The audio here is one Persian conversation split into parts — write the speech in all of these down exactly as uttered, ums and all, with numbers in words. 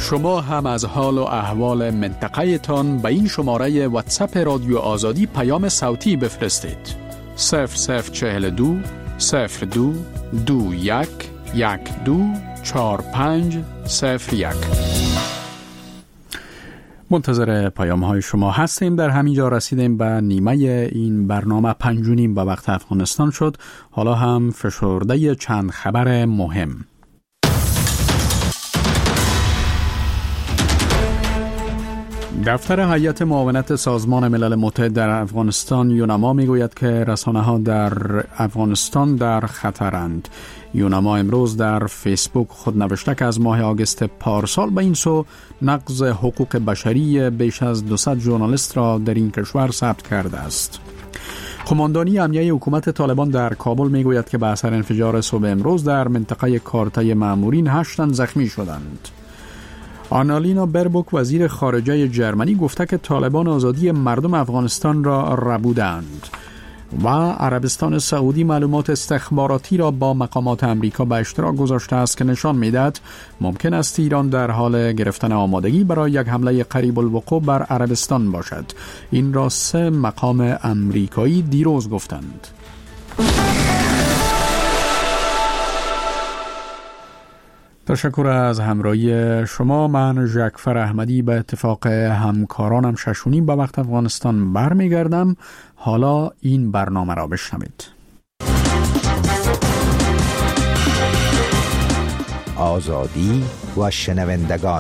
شما هم از حال و احوال منطقه تان به این شماره واتساپ رادیو آزادی پیام صوتی بفرستید. صفر صفر چهل دو صفر دو دو یک یک دو چهار پنج صفر یک. منتظر پیام های شما هستیم. در همین جا رسیدیم به نیمه این برنامه. پنج و نیم به وقت افغانستان شد. حالا هم فشرده چند خبر مهم. دفتر هیئت معاونت سازمان ملل متحد در افغانستان یونما میگوید که رسانه‌ها در افغانستان در خطرند. یونما امروز در فیسبوک خود نوشته که از ماه آگوست پارسال به این سو نقض حقوق بشری بیش از دویست ژورنالیست را در این کشور ثبت کرده است. قماندانی امنیه حکومت طالبان در کابل میگوید که به اثر انفجار صبح امروز در منطقه کارته مامورین هشت تن زخمی شدند. آنالینا بربوک وزیر خارجه جرمنی گفته که طالبان آزادی مردم افغانستان را ربودند و عربستان سعودی معلومات استخباراتی را با مقامات امریکا به اشتراک گذاشته است که نشان می‌دهد ممکن است ایران در حال گرفتن آمادگی برای یک حمله قریب الوقوع بر عربستان باشد. این را سه مقام امریکایی دیروز گفتند. تشکر از همراهی شما. من ژکفر احمدی به اتفاق همکارانم ششونیم به وقت افغانستان برمیگردم. حالا این برنامه را بشنوید. آزادی و شنوندگان.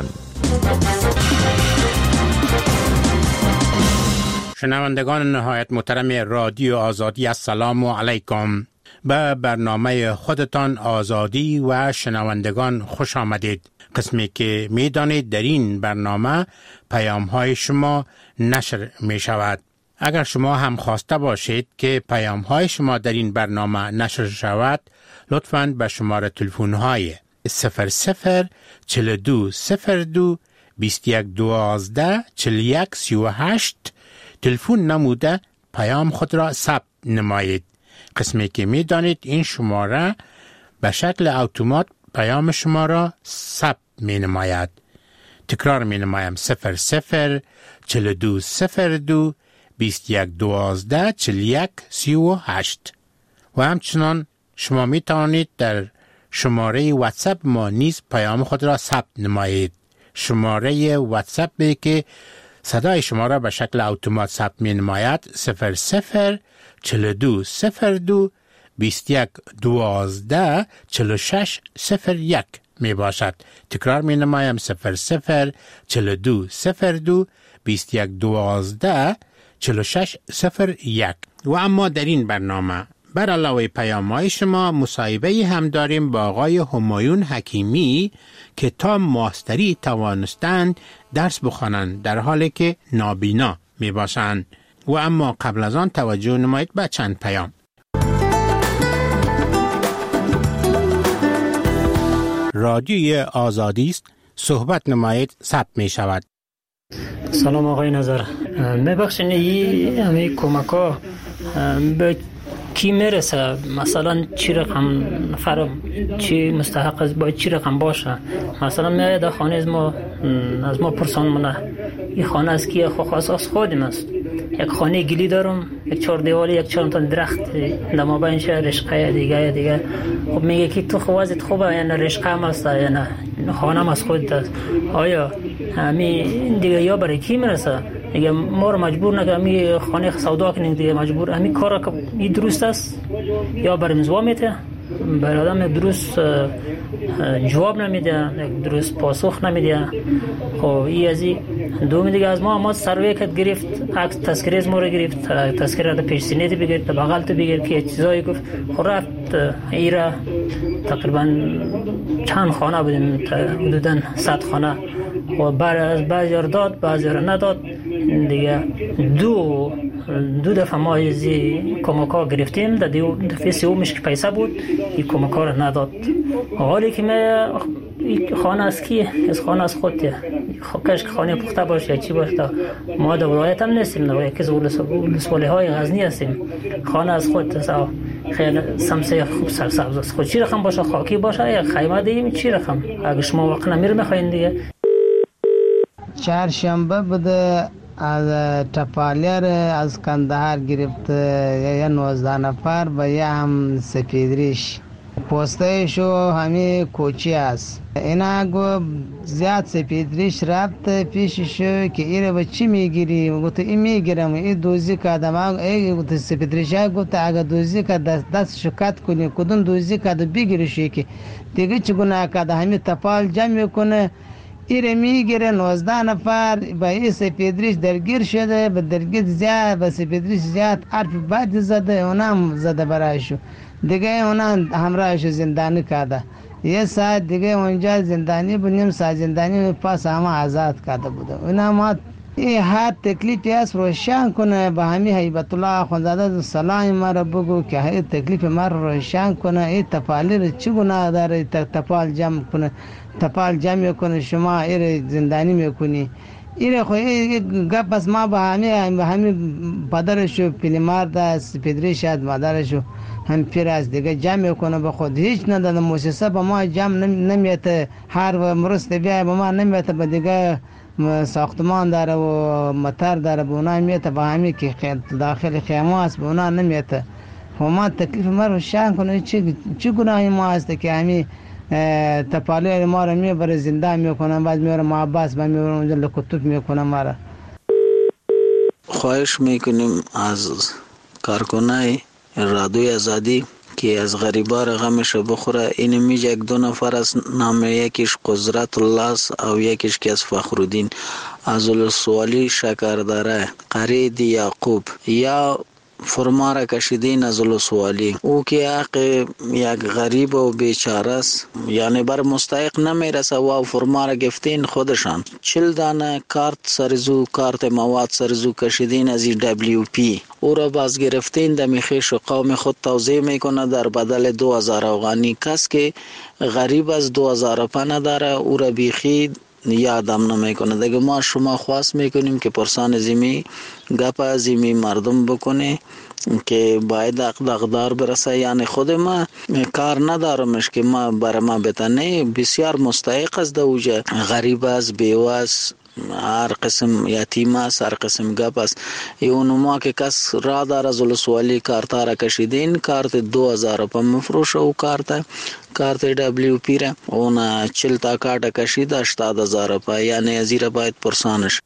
شنوندگان نهایت محترم رادیو آزادی، السلام علیکم. به برنامه خودتان آزادی و شنوندگان خوش آمدید. قسمی که می دانید در این برنامه پیام های شما نشر می شود. اگر شما هم خواسته باشید که پیام های شما در این برنامه نشر شود، لطفاً به شماره تلفن های صفر صفر چهل و دو صفر دو بیست و یک دوازده چهل و یک سی و هشت تلفن نموده پیام خود را ثبت نمایید. قسمی که می دانید این شماره به شکل اتومات پیام شما را ثبت می نماید. تکرار می نمایم: صفر صفر چهل و دو صفر دو بیست و یک دوازده چهل و یک سی و هشت. و همچنان شما می توانید در شماره واتساپ ما نیز پیام خود را ثبت نمایید. شماره واتساپ که صدای شما را به شکل اتومات ثبت می نماید صفر صفر چهل و دو صفر دو بیست و یک دوازده چهل و شش صفر یک می باشد. تکرار می نمایم: صفر صفر چهل و دو صفر دو بیست و یک دوازده چهل و شش صفر یک. و اما در این برنامه بر علاوه پیام‌های شما مصاحبه هم داریم با آقای همایون حکیمی که تا ماستری توانستند درس بخوانند در حالی که نابینا می باشند. و اما قبل از آن توجه نمایید به چند پیام. رادیوی آزادی است، صحبت نمایید، ثبت می شود. سلام آقای نظر، میبخشین این همه کمک ها به کی میرسه؟ مثلا چی رقم فرق چی مستحق است، باید چی رقم باشه؟ مثلا میاید در خانه از ما از ما پرسان مونه این خانه از کیه؟ خو خاص از خودم است. یک خانه گلی دارم، یک چهار دیوالی، یک چهار تا درخت در مابین شه رشقه دیگه دیگه. خب میگه که تو خوازت خوبه یا نه رشقه هم است یا نه خانه هم از خودت است؟ آیا همین دیگه یا برای کی میرسه؟ میگه ما رو مجبور نگه می خانه سودا کنیم دیگه، مجبور همین کار که این درست است یا برای مزوا میته؟ برای آدم درست جواب نمیده، درست پاسخ نمیده. خب این از این دوم دیگه از ما ما سروی کت گرفت، عکس تذکره از ما رو گرفت، تذکره در پیش سینه بگیر، در بغل تو بگیر که چیزایی گفت. خب رفت ایرا تقریبا چند خانه بودیم، حدودا صد خانه. و بعد از بعضی رو داد، بعضی رو نداد دیگه. دو دو دفعه ما از کمک‌ها گرفتیم، در دو دفعه سومش که پیسه بود این کمک‌ها رو نداد. حالی که ما خانه از کیه؟ از خانه از خودیه. کاش که خانه پخته باشه یا چی باشه. ما در ولایت هم نیستیم، در یکی از ولسوالی‌های غزنی هستیم. خانه از خود است، خیلی سمسه خوب سرسبز است. خود چی رقم باشه؟ خاکی باشه یا خیمه دیم؟ چی رقم؟ اگه شما وقت نمیره میخواین دیگه. چهارشنبه بوده از تپالیر از کندهار گرفته یا نوزده نفر و یا هم سپیدریش پوسته شو همه کوچی است. اینا گو زیاد سپیدریش رفت پیششو که ایره با چی میگیری؟ گفت این میگیرم این دوزی کردم. ای گفت سپیدریش ها گفت اگه دوزی کرد دست دستشو کت کنی کدوم دوزی کرد بگیرشی که دیگه چی گناه کرده همه تپال جمع کنه ایره میگیره. نوزده نفر با این سپیدریش درگیر شده به درگیر زیاد به سپیدریش زیاد حرف بد زده اونم زده برایشو دیگه اونم همراهشو زندانی کرده. یه ساعت دیگه اونجا زندانی بودیم ساعت زندانی پاس همه آزاد کرده بوده. اونا ما این هر تکلیفی هست روشن کنه با همین هیبت الله آخوندزاده سلام ما را بگو که این تکلیف ما رو روشن کنه. این تپالی رو چی گناه داره تپال جمع کنه تپال جمع کنه شما این زندانی میکنی این خواهی گپ بس ما با همین با همین پدرشو پیلمارد است پدریش است مادرشو هم پیر است دیگه جمع کنه به خود هیچ نداده مؤسسه با ما جمع نمیته هر و مرست بیای با ما نمیته به دیگه ساختمان داره و مطر داره به اونا میته با همین که داخل خیمه است به اونا نمیته. ما تکلیف ما رو شان کنه چی چی گناهی ما هست که همین تپالی ما رو میبره زندان میکنن بعد میبره محبس بعد میبره اونجا لکتوب میکنن ما را. خواهش میکنیم از کارکنای رادیوی آزادی که از غریبا را غمش بخوره. این میگه یک دو نفر از نام یکیش قدرت الله او یکیش که از فخرالدین از السوالی شکرداره قرید یعقوب یا فرما را کشیدین از السوالی او که حق یک غریب و بیچاره است یعنی بر مستحق نمیرسه و فرما را گفتین خودشان چل دانه کارت سرزو کارت مواد سرزو کشیدین از دبلیو پی او را باز گرفتین دمی خیش و قوم خود توضیح میکنه در بدل دو هزار افغانی. کس که غریب از دو هزار روپیه نداره او را بیخی یادم نمیکنه دیگه. ما شما خواست میکنیم که پرسان زیمی گپ زیمی مردم بکنه که باید اقدار برسه. یعنی خود ما کار ندارمش که ما برای ما بتنه بسیار مستحق است دوجه غریب است بیوه است هر قسم یتیم است هر قسم گپ است. اون ما که کس را داره از السوالی کارت را کشیدین کارت دو هزار روپیه مفروشه و کارت کارت دبلیو پی را اون چل تا کارت کشید هشتاد هزار روپیه یعنی ازیر باید پرسانش.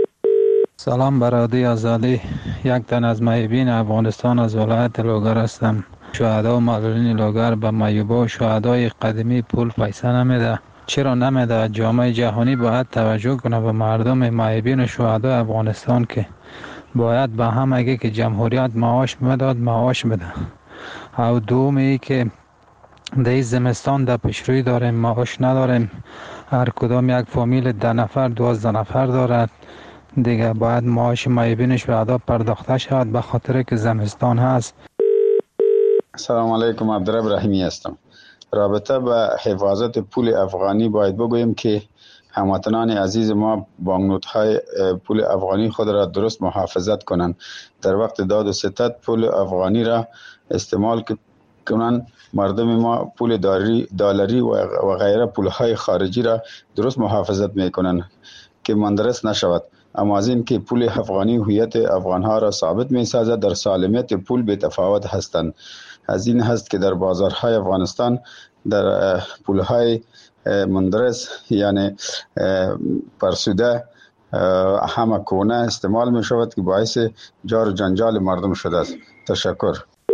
سلام برادری آزادی. یک تن از محبین افغانستان از ولایت لوگر هستم. شهدا و معلولین لوگر به محبوبا و شهدای قدیمی پول پیسه نمیده. چرا نمیده؟ جامعه جهانی باید توجه کنه به مردم محبین و شهدای افغانستان که باید به هم اگه که جمهوریت معاش میداد معاش بده. او دومی که در زمستان در پیشروی داریم معاش نداریم. هر کدام یک فامیل ده نفر دوازده نفر دارد دیگه باید معاش محبین شهدا پرداخته شود به خاطر که زمستان هست. سلام علیکم، عبدالرب رحیمی هستم. رابطه به حفاظت پول افغانی باید بگویم که هموطنان عزیز ما بانکنوت‌های پول افغانی خود را درست محافظت کنند. در وقت داد و ستد پول افغانی را استعمال کنند. مردم ما پول دلاری و غیره پولهای خارجی را درست محافظت میکنند که مندرس نشود. اما از این که پول افغانی هویت افغانها را ثابت می سازد در سالمیت پول به تفاوت هستند. از این هست که در بازارهای افغانستان در پولهای مندرس یعنی پرسوده همه کونه استعمال می شود که باعث جار و جنجال مردم شده است. تشکر.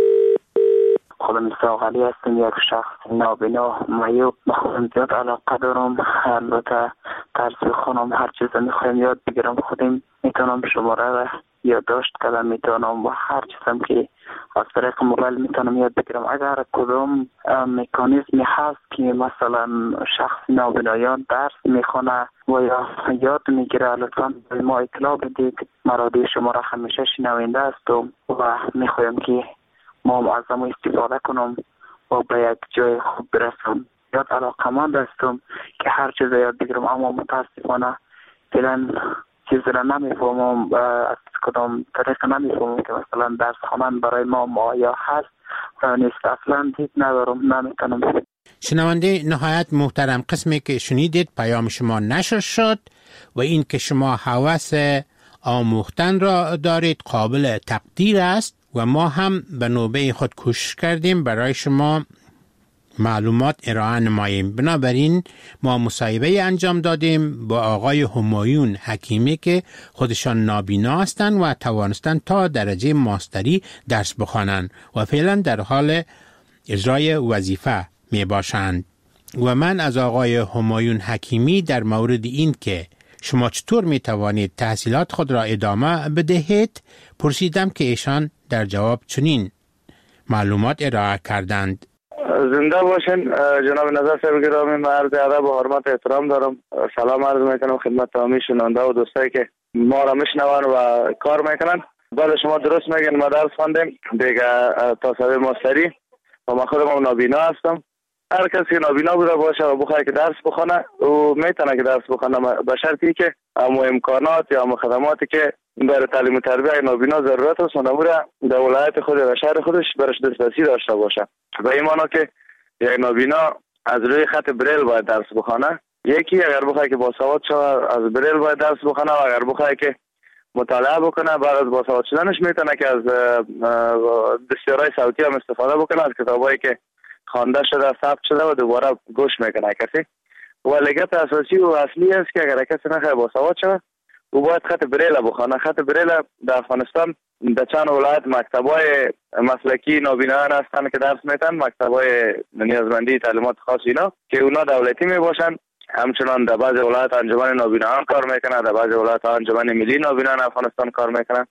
خودم ساقلی هستم، یک شخص نابینا معیوب. خودم زیاد علاقه دارم، البته طرز خونم هر چیز میخوایم یاد بگیرم خودم میتونم شماره یادداشت کردم میتونم و هر چیزم که از طریق موبایل میتونم یاد بگیرم. اگر کدام مکانیزمی هست که مثلا شخص نابینایان درس میخونه و یا یاد میگیره لطفا به ما اطلاع بدید. مرادی شماره همیشه شنونده هستم و میخوایم که ما از ما استفاده کنم و به یک جای خوب برسم. یاد علاقمند هستم که هر چیز یاد بگیرم اما متاسفانه فعلا چیزی را نمیفهمم، از کدام طریق نمیفهمم که مثلا درس خواندن برای ما مایا هست نیست. اصلا دید ندارم، نمیتونم. شنونده نهایت محترم، قسمی که شنیدید پیام شما نشر شد و این که شما هوس آموختن را دارید قابل تقدیر است و ما هم به نوبه خود کوشش کردیم برای شما معلومات ارائه نماییم. بنابراین ما مصاحبه انجام دادیم با آقای همایون حکیمی که خودشان نابینا هستند و توانستند تا درجه ماستری درس بخوانند و فعلا در حال اجرای وظیفه می باشند. و من از آقای همایون حکیمی در مورد این که شما چطور می توانید تحصیلات خود را ادامه بدهید پرسیدم که ایشان در جواب چنین معلومات ارائه کردند. زنده باشین جناب نظر صاحب گرامی، من عرض ادب و حرمت احترام دارم. سلام عرض میکنم خدمت تمامی شنونده و دوستایی که ما را میشنون و کار میکنن. بله شما درست میگین، ما درس خواندیم دیگه تا سوی ماستری و من خودم نابینا هستم. هر کسی که نابینا بوده باشه و بخواد که درس بخونه او میتونه که درس بخونه به شرطی که همو امکانات یا همو خدماتی که برای تعلیم و تربیت نابینا ضرورت است اونموره در ولایت خود و شهر خودش برش دسترسی داشته باشه. به این معنی که یک نابینا از روی خط بریل باید درس بخونه. یکی اگر بخواد که باسواد شود از بریل باید درس بخونه و اگر بخواد که مطالعه بکنه بعد از باسواد شدنش میتونه که از دستیارهای صوتی هم استفاده بکنه، از کتابایی که خوانده شده ثبت شده و دوباره گوش میکنه کسی. و لگت اساسی و اصلی است که اگر کسی نخواه باسواد شود او باید خط بریل بخونه. خط بریل در افغانستان در چند ولایت مکتبای مسلکی نابینایان هستند که درس میتن، مکتبای نیازمندی تعلیمات خاص اینا که اونا دولتی میباشن. همچنان در بعض ولایت انجمن نابینایان کار میکنن، در بعض ولایت انجمن ملی نابینایان افغانستان کار میکنن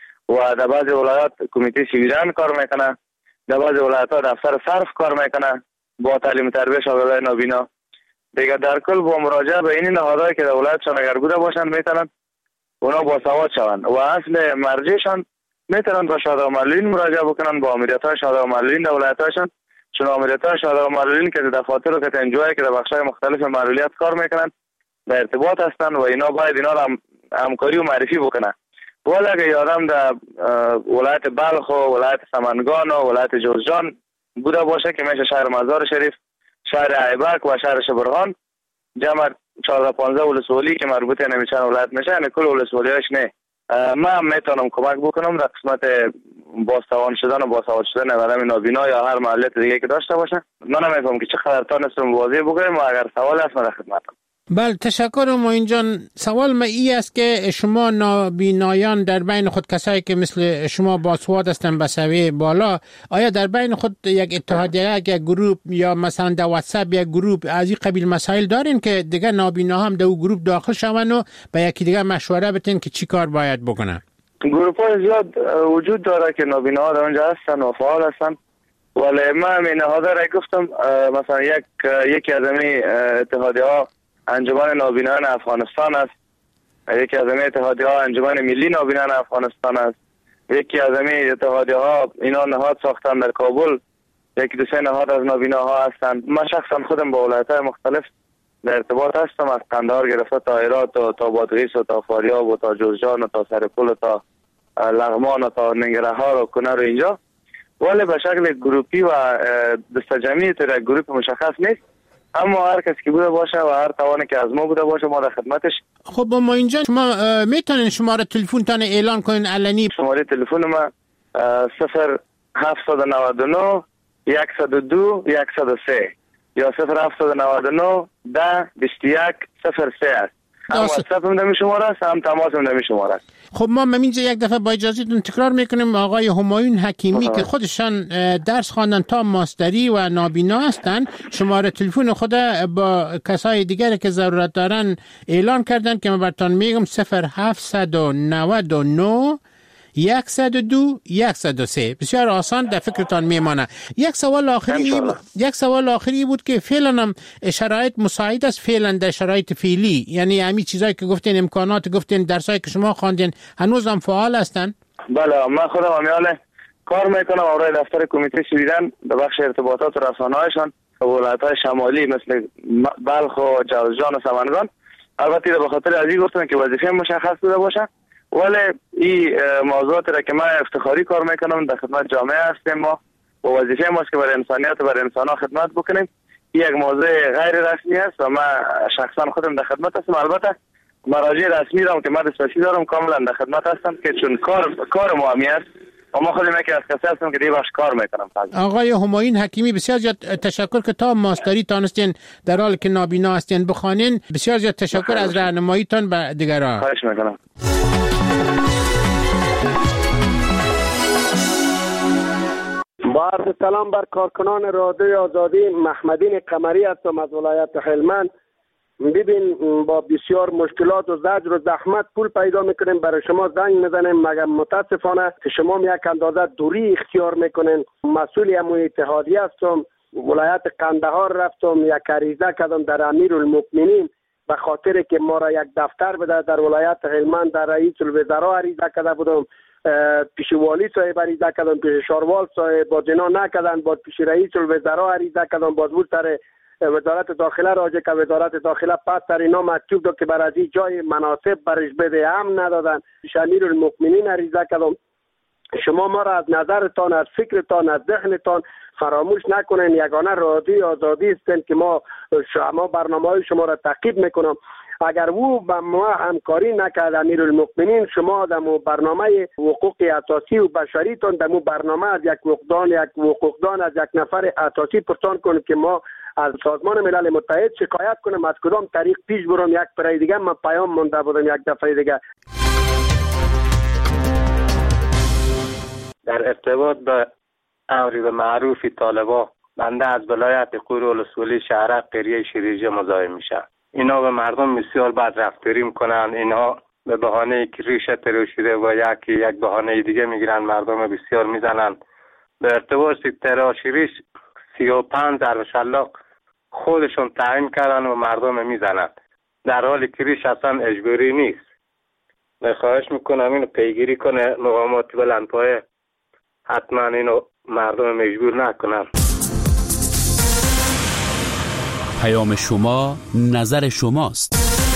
و در بعض ولایت کمیته سیویلان کار میکنن، در بعض ولایت دفتر صرف کار میکنن با تعلیم تربیت شاگردای نابینا. دیگه در کل با مراجعه به این نهادهایی که در ولایتشان اگر بوده باشن میتونن اونا باسواد شوند و اصل مرجعشان میتونن با شهدا و معلولین مراجعه بکنن، با امریت‌های شهدا و معلولین در ولایت‌هاشون، چون امریت‌های شهدا و معلولین که در دفاتر و کتنجوهایی که در بخش‌های مختلف معلولیت کار میکنن در ارتباط هستن و اینا باید اینا را هم همکاری و معرفی بکنن. ولی اگه یادم در ولایت بلخ و ولایت سمنگان و ولایت جوزجان بوده باشه که میشه شهر مزار شریف، شهر ایبک و شهر شبرغان، جمع چهارده پانزده ولسوالی که مربوط نمیشن ولایت میشه، یعنی کل ولسوالیاش نه. من میتونم کمک بکنم در قسمت بازتوان شدن و باسواد شدن آدم نابینا یا هر معلولیت دیگه که داشته باشه. من نمیفهم که چقدر تونستم واضح بگم و اگر سوال هست من در خدمتم. بله تشکر معین جان. سوال ما ای است که شما نابینایان در بین خود کسایی که مثل شما باسواد هستن به سوی بالا، آیا در بین خود یک اتحادیه، یک گروه یا مثلا در واتساپ یک گروه از این قبیل مسائل دارین که دیگه نابینا هم در گروه داخل شون و به یکی دیگه مشوره بتین که چی کار باید بکنن؟ گروپ های زیاد وجود داره که نابینا ها در اونجا هستن و فعال هستن، ولی من این نهاده را گفتم مثلا یک یکی از این اتحادیه ها انجمن نابینایان افغانستان است، یکی از این اتحادیه ها انجمن ملی نابینایان افغانستان است، یکی از این اتحادیه ها اینا نهاد ساختن در کابل، یکی دو سه نهاد از نابیناها هستند. من شخصا خودم با ولایت‌های مختلف در ارتباط هستم، از قندهار گرفته تا هرات و تا بادغیس و تا فاریاب و تا جوزجان و تا سرپل و تا لغمان و تا ننگرهار و کنر و اینجا، ولی به شکل گروپی و دستجمعی تو یک گروپ مشخص نیست. اما هر کسی که بوده باشه و هر توانی که از ما بوده باشه ما در خدمتش. خب ما اینجا شما میتونین شماره تلفن تان اعلان کنین علنی؟ شماره تلفن ما صفر هفتصد و نود و نه صد و دو صد و سه یا صفر هفتصد و نود و نه ده بیست و یک صفر سه است. هم واتساپ هم دمی شماره است، هم تماس هم دمی شماره است. خب ما همینجا یک دفعه با اجازهتون تکرار میکنیم آقای همایون حکیمی که خودشان درس خواندن تا ماستری و نابینا هستن، شماره تلفن خود با کسای دیگری که ضرورت دارن اعلان کردن که من براتون میگم صفر هفتصد و نود و نه صد و دو صد و سه. بسیار آسان در فکرتان میمانه. یک سوال آخری یک سوال آخری بود که فعلا هم شرایط مساعد است، فعلا در شرایط فعلی، یعنی همین چیزایی که گفتین، امکانات گفتین، درسایی که شما خواندین هنوز هم فعال هستن؟ بله من خودم امیال کار میکنم برای دفتر کمیته سویدن در بخش ارتباطات و رسانه‌هایشان ولایت‌های شمالی مثل بلخ و جوزجان و سمنگان. البته به خاطر ازی گفتم که وظیفه مشخص بوده باشه، ولی این موضوعات را که من افتخاری کار میکنم در خدمت جامعه هستیم ما و وظیفه ماست که برای انسانیت و برای انسان‌ها خدمت بکنیم. یک موضوع غیر رسمی است و من شخصا خودم در خدمت هستم. البته مراجع رسمی دارم که من دسترسی دارم، کاملا در خدمت هستم که چون کار کار ما همی است و ما خودم یکی از کسایی هستم که دیگه باش کار میکنم. آقای همایون حکیمی بسیار زیاد تشکر که تا ماستری تانستین در حال که نابینا هستین بخوانین. بسیار زیاد تشکر از راهنماییتان به دیگران. خواهش میکنم. با عرض سلام بر کارکنان رادیوی آزادی، محمدین قمری هستم از ولایت هلمند. ببین با بسیار مشکلات و زجر و زحمت پول پیدا میکنیم، برای شما زنگ میزنیم، مگر متاسفانه که شما یک اندازه دوری اختیار میکنین. مسئول امو اتحادیه هستم، ولایت قندهار رفتم، یک عریضه کردم در امیرالمؤمنین به خاطر که ما را یک دفتر بده در ولایت هلمند. در رئیس الوزراء عریضه کرده بودم، پیش والی صاحب عریضه کردم، پیش شاروال صاحب باز اینا نکردن، باز پیش رئیس الوزراء عریضه کردم، باز بود سر وزارت داخله راجع که وزارت داخله پس سر اینا مکتوب داد که بر از این جای مناسب برش بده، هم ندادن. پیش امیرالمؤمنین عریضه کردم. شما ما را از نظرتان، از فکرتان، از ذهنتان فراموش نکنین. یگانه رادیوی آزادی هستین که ما شما برنامه‌های شما را تعقیب میکنم. اگر او با ما همکاری نکرد امیرالمؤمنین، شما در برنامه حقوق اساسی و بشری تون در برنامه از یک حقوقدان یک حقوقدان از یک نفر اساسی پرسان کنید که ما از سازمان ملل متحد شکایت کنم از کدام طریق پیش برم. یک برای دیگه من پیام مونده بودم یک دفعه دیگه. در ارتباط به امری به معروف طالبا، بنده از ولایت قورالسولی شهرک قریه شیریجه مزاحم میشم. اینا به مردم بسیار بد رفتاری میکنن. اینا به بهانه که ریشه ترو شده و یکی یک بهانه دیگه میگیرن، مردم بسیار میزنن. به ارتباط تراشیریش سی و پنج ضرب شلاق خودشون تعیین کردن و مردم میزنن، در حالی که ریش اصلا اجباری نیست. من خواهش میکنم اینو پیگیری کنه مقامات بلندپایه، حتما اینو مردم مجبور نکنن. پیام شما نظر شماست.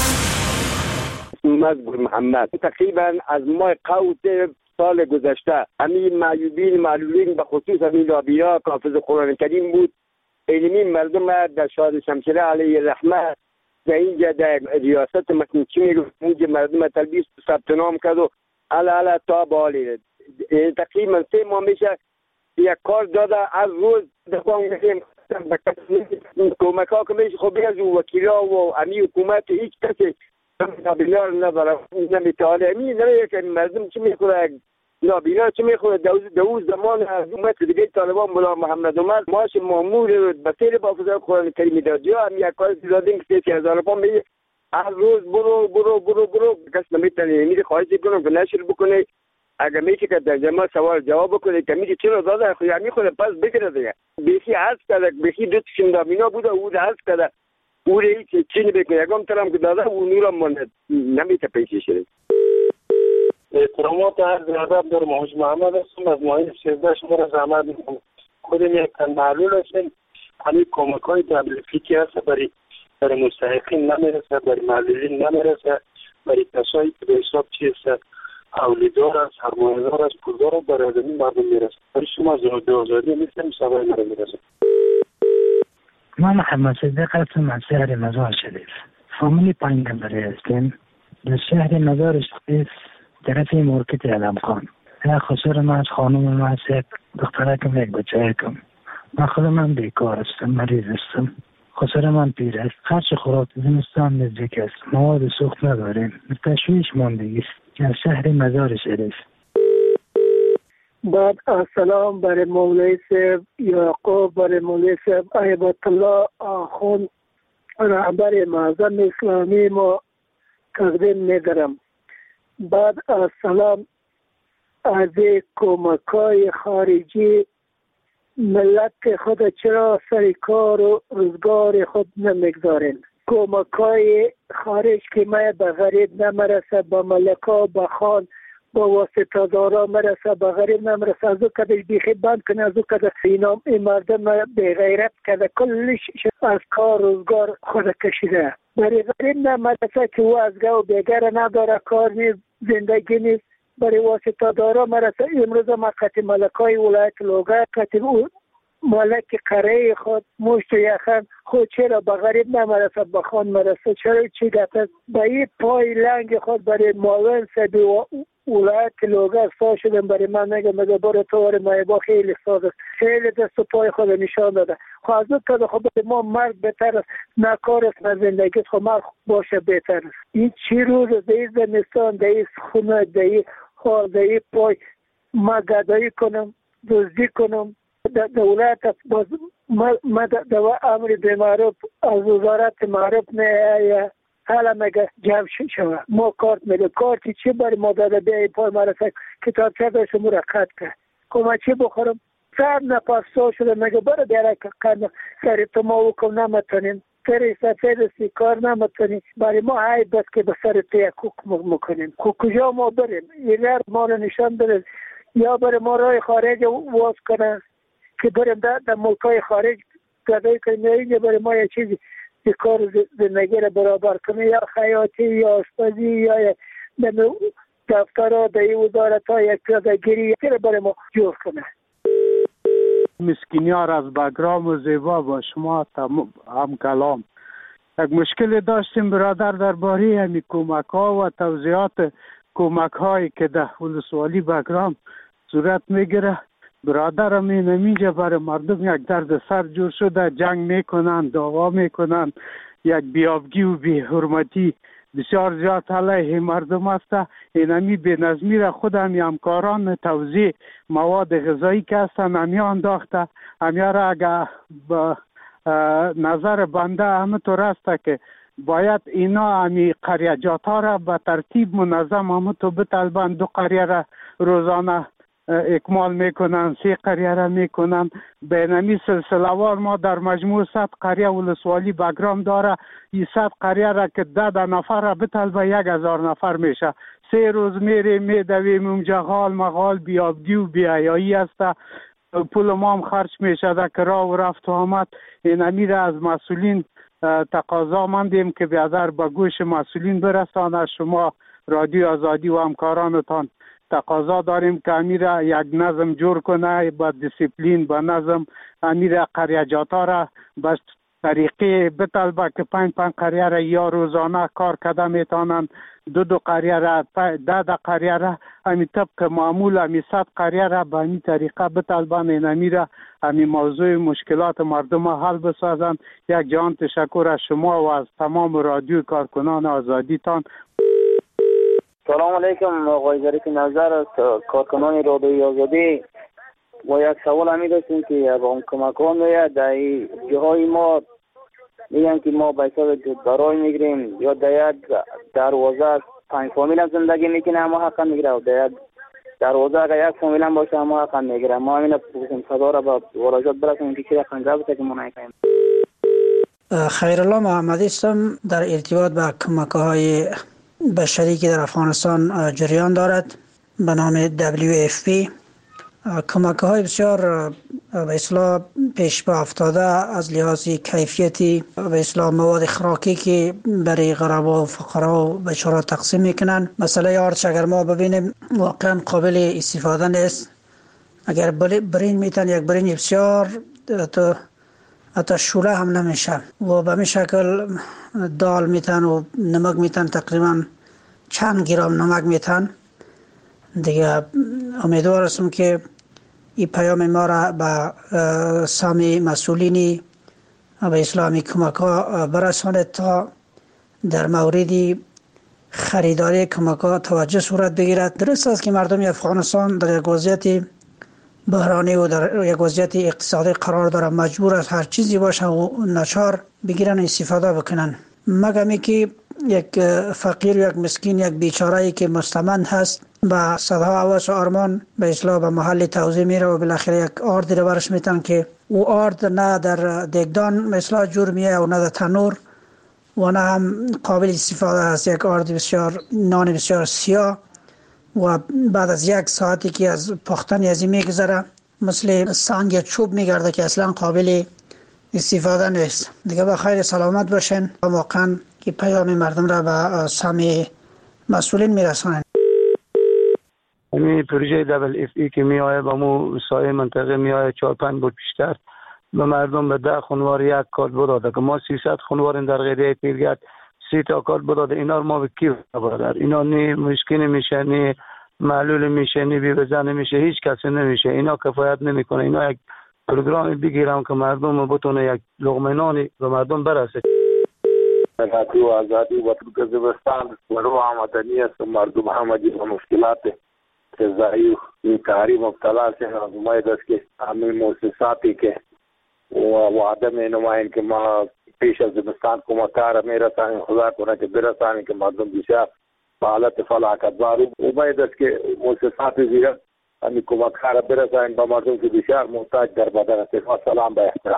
مزبور محمد تقریبا از ماه قوت سال گذشته همین معیوبین معلولین به خصوص همین لابینا که حافظ قرآن کریم بود، علمی مردم در شاد شمشیره علیه رحمت در اینجا در ریاست مکنچی میگفت اینجا مردم تلبیس ثبت نام کرد و علا علا تا بالی تقریبا سه ماه میشه یک کار داده. از روز دفعه میگیم کمک ها که میشه خب از وکیل ها و امی حکومت هیچ کسی نابینا رو نداره نمیتواله. امی نمیه که مردم چی میخوره، نابینا چی میخوره. دوز زمان حکومت دیگه طالبان مولا محمد عمر ماش مامور بسیر با حافظ قرآن کریم داد یا هم یک کار دادیم که سی هزار پا میگه هر روز برو برو برو برو کس نمیتونه. میره خواهش کنم که نشر بکنه، اگر میشه که در جمع سوال جواب بکنه که میگه چرا داده خو یعنی خود پس بگیره دیگه. بیخی عرض کرده، بیخی دو تشم نابینا بوده او عرض کرده او رو هیچ چی نبکنه. یکم ترم که داده او نورم مانده نمیته پیشی شده. احترامات عرض ادب دارم. حاج محمد هستم از ماهی سیزده شما را زحمت میکنم. خودم یک تن معلول هستم. همین کمک های تبلیغی که هست برای برای مستحقین نمیرسه، برای معلولین نمیرسه، برای کسایی که به حساب چی هست اولیدار است، هرمانیدار است، پولدار است، برای آدمی مردم میرسه. برای شما زنده آزادی نیستم سوای مرا میرسه. ما محمد صدیق هستم از شهر مزار شریف. فامیلی پنجنبری هستیم. در شهر مزار شریف طرف مارکت علمخان. یا خسر من از خانم من از یک دختره کم یک بچه کم. من خود من بیکار هستم، مریض هستم. خسر من پیر است. خرچ خوراک زمستان نزدیک است. مواد سوخت نداریم. تشویش ماندگی است. از شهر مزار شریف. بعد السلام برای مولای صاحب یعقوب، برای مولای صاحب عیبت الله آخون رهبر معظم اسلامی ما تقدیم می‌دارم. بعد السلام از کمک‌های خارجی ملت خود چرا سر کار و روزگار خود نمیگذارین؟ کمک‌های خارج که ما به غریب نمیرسه، با ملکا با خان با واسطه دارا مرسه، به غریب نمرسه. از او کده بیخی بند کنه، از او کده اینا این مردم به غیرت کده کلش از کار روزگار خود کشیده. برای غریب نمرسه که او از گو بیگر نداره، کار نیست، زندگی نیست. برای واسطه دارا مرسه. امروز ما قطع ملکای ولایت لوگر قطع مالک قره خود مشت یخن خود چرا به غریب نمرسه به خان مرسه چرا چی گفت به این پای لنگ خود برای معاون سبی و ولایت لوگا سا شدن برای من نگه مگه برای طور مایبا خیلی ساده خیلی دست و پای خود نشان داده خواه تا خب ما مرد بهتر است نه کار است نه زندگی خب مرد باشه بهتر است این چی روز در زمستان در خونه در حال در پای ما گدایی کنم دزدی کنم دولت باز ما دوا امر بیمارب از وزارت معرف نه حالا مگه جمع شوه ما کارت میده کارتی چی برای ما داده بیایی پای مرسه کتاب چه داشت مو را قد کرد که ما چی بخورم سر نپاس سو شده مگه برای بیاره که قد سر تو ما وکم نمتونیم سر سفید سی کار نمتونیم برای ما های بس که به سر تیه کوک مکنیم کجا ما بریم این ما رو نشان بده یا برای ما رای خارج واز کنه که بریم در, در ملکای خارج گدایی کنیم یا اینجا برای ما یه چیزی که کار زندگی را برابر کنه یا خیاطی یا آشپزی یا دفتر ها در این وزارت ها یک پیادهگیری که را برای ما جور کنه. مسکینیار از بگرام و زیبا با شما هم کلام. یک مشکل داشتیم برادر درباره همی کمک ها و توضیحات کمک هایی که در ولسوالی بگرام صورت میگیره. برادرم این همینجا برای مردم یک درد سر جور شده جنگ میکنن دعوا میکنن یک بیابگی و بی حرمتی بسیار زیاد علیه مردم است. این همی به نظمی را خود همی همکاران توزیع مواد غذایی که هستن همی انداخته همی را اگر به نظر بنده همه طور است که باید اینا همی قریجات ها را به ترتیب منظم همه تو بطلبند دو قریه را روزانه اکمال میکنن سه قریه را میکنن به نمی سلسلوار ما در مجموع صد قریه ولسوالی بگرام داره این صد قریه را که ده ده نفر را بطلبه یک هزار نفر میشه سه روز میره میدویم اونجا غال مغال بیابگی و بیایایی است پول ما هم خرچ میشه در کرا و رفت و آمد این امی را از مسئولین تقاضا مندیم که بیادر به گوش مسئولین برسانه. شما رادیو آزادی و همکارانتان تقاضا داریم که امیر یک نظم جور کنه با دیسیپلین با نظم امیر قریجات ها را به طریقه بطلبه که پنج پنج قریه را یا روزانه کار کده میتانند دو دو قریه را ده ده قریه را همی طبق معمول همی صد قریه را به همی طریقه بطلبن این امیر همی موضوع مشکلات مردم حل بسازند. یک جان تشکر از شما و از تمام رادیو کارکنان آزادیتان. سلام علیکم آقای ظریف نظر است کارکنان رادیو آزادی و یک سوال همی داشتیم که با کمکان میاد در جاهای ما میگن که ما به حساب برای میگیریم یا در یک دروازه پنج فامیل هم زندگی میکنه اما حقا میگیره و در یک دروازه اگر یک فامیل هم باشه اما حقا میگیره. ما همین صدا را با وراجات برسیم که چی رقم جوابه که ما نکنیم. خیرالله محمدی هستم در ارتباط با کمک‌های بشری که در افغانستان جریان دارد به نام دبلیو اف پی. کمک‌های بسیار به اصطلاح پیش با افتاده از لحاظ کیفیتی به اصطلاح مواد خوراکی که برای غربا و فقرا و بیچاره تقسیم میکنن. مسئله آرچ اگر ما ببینیم واقعا قابل استفاده نیست. اگر برین میتن یک برین بسیار تو حتی شوله هم نمیشه و به این شکل دال میتن و نمک میتن تقریبا چند گرم نمک میتن دیگه. امیدوار هستم که این پیام ما را به سامی مسئولینی به اسلامی کمک ها برساند تا در موردی خریداری کمک ها توجه صورت بگیرد. درست است که مردم افغانستان در یک وضعیت بحرانی و در یک وضعیت اقتصادی قرار دارد، مجبور است هر چیزی باشه و ناچار بگیرن استفاده بکنن، مگر که یک فقیر یک مسکین یک بیچاره که مستمند هست با صدها حواس و آرمان به اصلاح به محل توزیع میره و بالاخره یک آرد رو برش میتن که او آرد نه در دیگدان مثلا جور میه و نه در تنور و نه هم قابل استفاده است. یک آرد بسیار نان بسیار سیاه و بعد از یک ساعتی که از پختن از این میگذره مثل سنگ چوب میگرده که اصلا قابل استفاده نیست. دیگه با خیر سلامت باشین و واقعا که پیام مردم را به سامی مسئولین میرسانن. همین پروژه دبل اف ای که می آید با مو سایه منطقه می آید چهار پنج بود بیشتر به مردم به ده خانوار یک کارت بداده که ما سیصد خانوار در قریه پیرگرد سی تا کارت بداده. اینا رو ما به کی برادر؟ اینا نه مسکین میشه، نه معلول میشه، نه بی بزن میشه، هیچ کسی نمیشه. اینا کفایت نمیکنه. اینا یک پروگرام بگیرم که مردم بتونه یک لقمه نانی به مردم برسه. رادیو آزادی و ترکمنستان و رو آمدنی است مردم همگی و مشکلات غذایی این کاری مبتلا سے حکومت است که همین مؤسساتی که وعده می نمایند که ما پیش از زمستان کمکار میرسانیم، خدا کنه که برسانیم که مردم بسیار به حالت فلاکت دارند. امید است که مؤسسات زیرا همین کمکار برسانیم به مردم که بسیار محتاج در بدن است. سلام به احترام.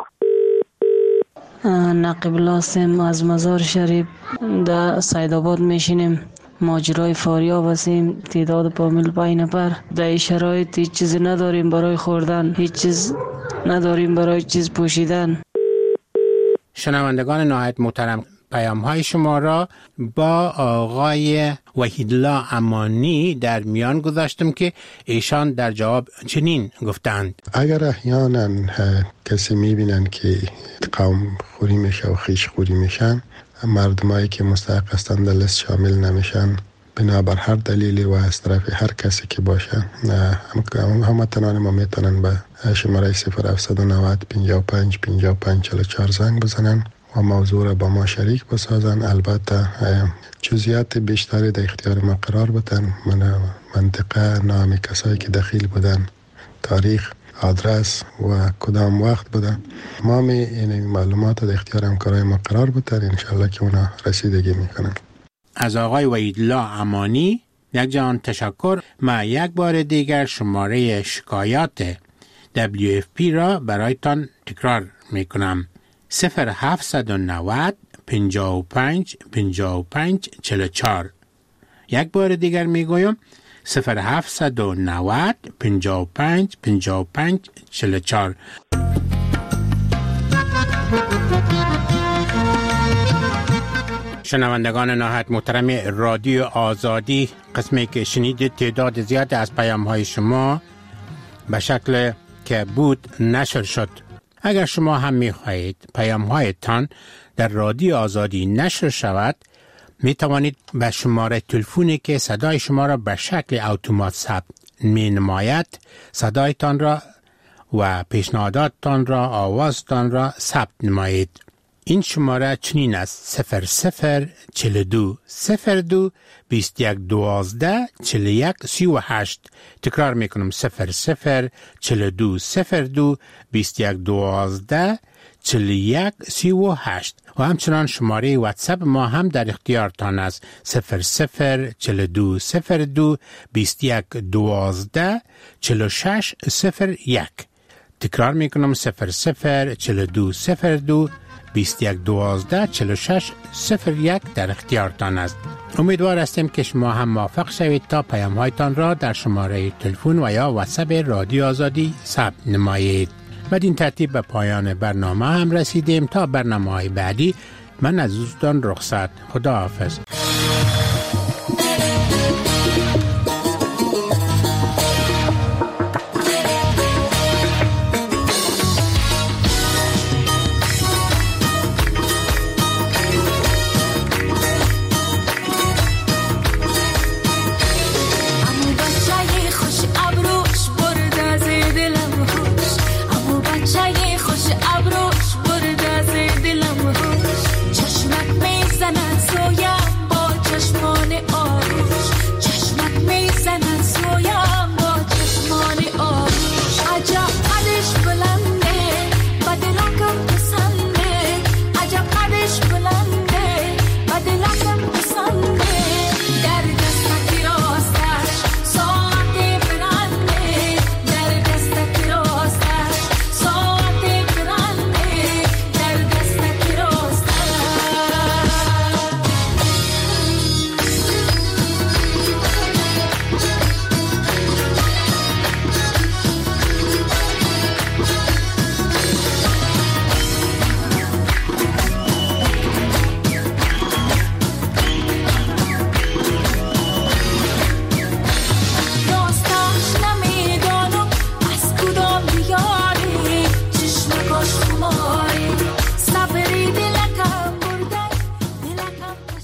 نقیب الله هستم از مزار شریف در سیدآباد میشینیم. ماجرای فاریاب هستیم، تعداد کامل پنج نفر. در این شرایط هیچ چیزی نداریم برای خوردن، هیچ چیز نداریم برای چیز پوشیدن. شنوندگان نهایت محترم، پیام های شما را با آقای وحیدالله امانی در میان گذاشتم که ایشان در جواب چنین گفتند: اگر احیانا کسی میبینن که قوم خوری میشه و خیش خوری میشن، مردمایی که مستحق هستند در لیست شامل نمیشن بنابر هر دلیلی و از طرف هر کسی که باشه، هموطنان ما میتونن به شماره صفر هفتصد و نود پنجاه و پنج پنجاه و پنج چهل و چهار زنگ بزنن و موضوع را با ما شریک بسازن. البته جزئیات بیشتری در اختیار ما قرار بدن، من منطقه، نام کسایی که دخیل بودن، تاریخ، آدرس و کدام وقت بوده، ما می این معلومات در اختیار همکارای ما قرار بدن. انشالله که اونا رسیدگی میکنن. از آقای وحیدالله امانی یک جهان تشکر. ما یک بار دیگر شماره شکایات دبلیو اف پی را برایتان تکرار میکنم: صفر هفتصد و نود پنجاه و پنج پنجاه و پنج چهل و چهار. یک بار دیگر میگویم: صفر هفتصد و نود پنجاه و پنج پنجاه و پنج چهل و چهار. شنوندگان نهایت محترم رادیو آزادی، قسمی که شنیدید تعداد زیاد از پیام های شما به شکل که بود نشر شد. اگر شما هم می خواهید پیام هایتان در رادیو آزادی نشر شود، می توانید به شماره تلفنی که صدای شما را به شکل اتومات ثبت می نماید صدایتان را و پیشنهاداتتان را، آوازتان را ثبت نمایید. این شماره چنین است: صفر صفر چهل و دو صفر دو بیست یک دوازده چهل و یک سی و هشت. تکرار میکنم: صفر صفر چهل و دو صفر دو بیست یک دوازده چهل و یک سی و هشت. و همچنان شماره واتساپ ما هم در اختیارتان است: صفر صفر چهل و دو صفر دو بیست یک دوازده چهل و شش صفر یک. تکرار میکنم: صفر صفر چهل و دو صفر دو بیست یک دوازده چهل و شش صفر یک در اختیارتان است. امیدوار هستیم که شما هم موفق شوید تا پیام هایتان را در شماره تلفن و یا واتساپ رادیو آزادی ثبت نمایید. بدین ترتیب به پایان برنامه هم رسیدیم. تا برنامه های بعدی من از دوستان رخصت. خدا حافظ.